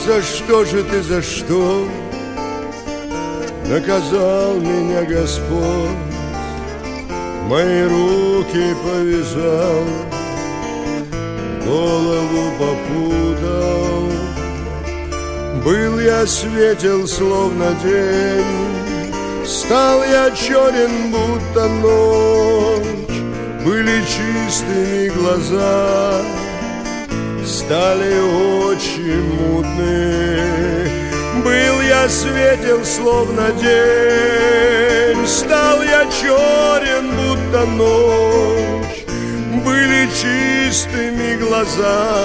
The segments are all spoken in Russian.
за что же ты, за что наказал меня Господь? Мои руки повязал, голову попутал. Был я светел, словно день, стал я черен, будто ночь. Были чистыми глаза, стали очи мутные. Был я светел, словно день, стал я черен, будто ночь. Были чистыми глаза,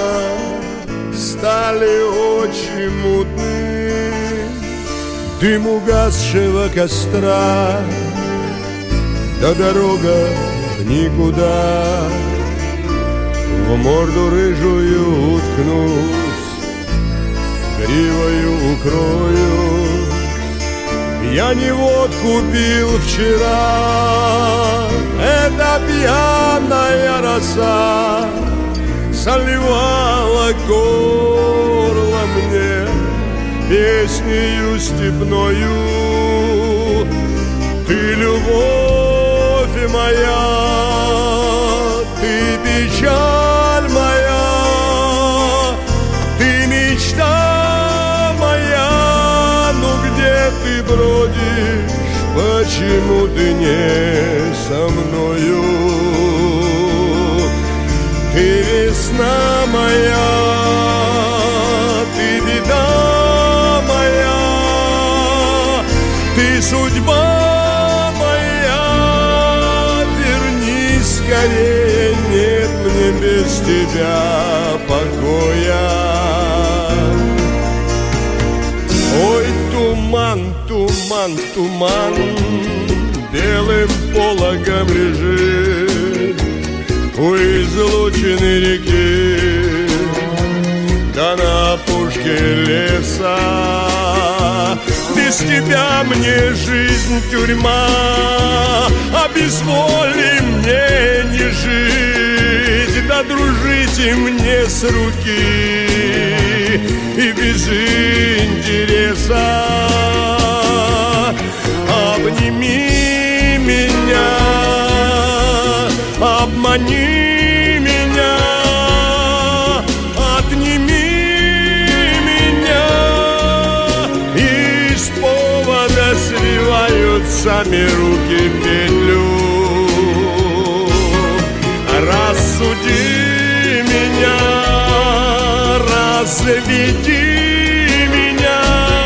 стали очи мутные. Дым угасшего костра, да дорога в никуда. В морду рыжую уткнусь, гривою укроюсь. Я не водку пил вчера, эта пьяная роса заливала горло мне песнею степною. Ты любовь моя, ты печаль моя, ты мечта моя. Ну где ты бродишь, почему ты не со мною? Ты весна моя, ты беда моя, ты судьба моя. Вернись скорее, нет мне без тебя покоя. Ой, туман, туман, туман, белым пологом лежит у излучины реки, да на опушке леса. Без тебя мне жизнь тюрьма, а без воли мне не жить. Да дружите мне с руки и без интереса. Обними меня, обмани меня, отними меня. Из повода свивают сами руки петлю. Рассуди меня, разведи меня,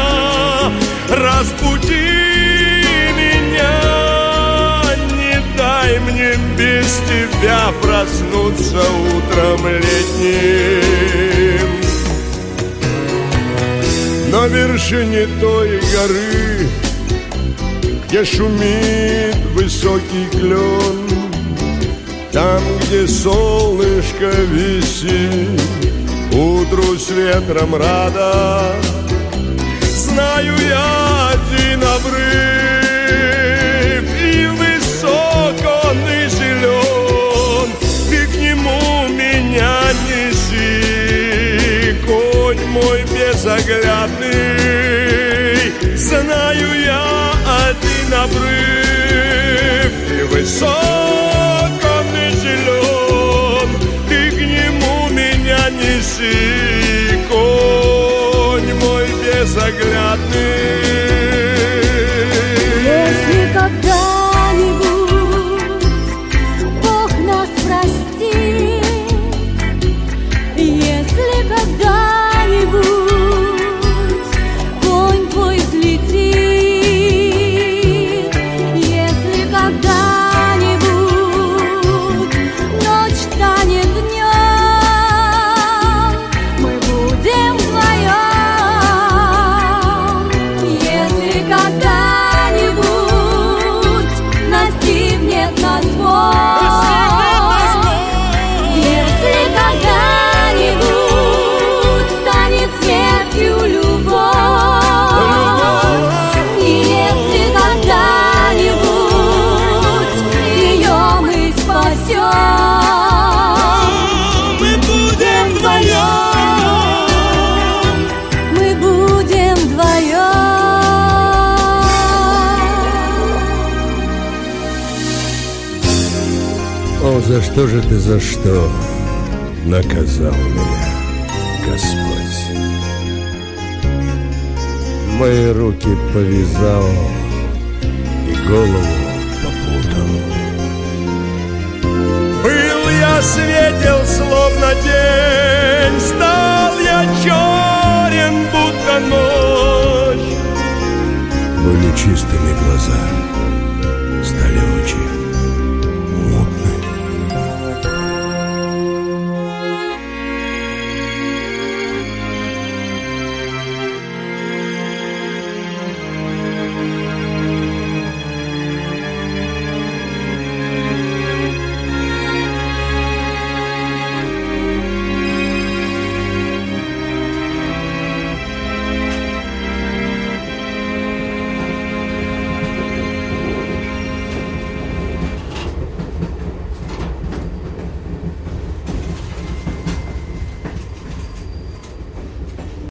разбуди меня. Не дай мне без тебя проснуться утром летним. На вершине той горы, где шумит высокий клен, там, где солнышко висит, утру с ветром рада. Знаю я один обрыв, и высок он, и зелен. Ты к нему меня неси, конь мой безоглядный. Знаю я один обрыв, и высок он, и зелен. Ты к нему меня неси, конь мой безоглядный. Если когда-нибудь Бог нас простит, если когда-нибудь конь твой взлетит, если когда-нибудь ночь станет днем, думал, за что же ты, за что наказал меня, Господь. Мои руки повязал и голову попутал. Был я светел, словно день, стал я черен, будто ночь. Были чистыми глаза,